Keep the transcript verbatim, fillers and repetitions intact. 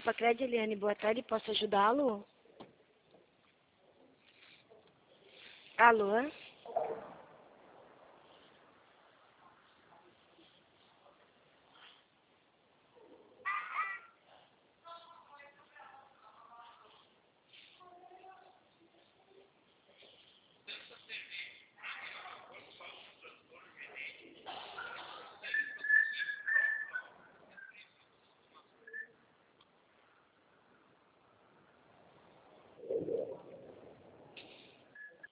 Copa Cred, Eliane, boa tarde, posso ajudá-lo? Alô?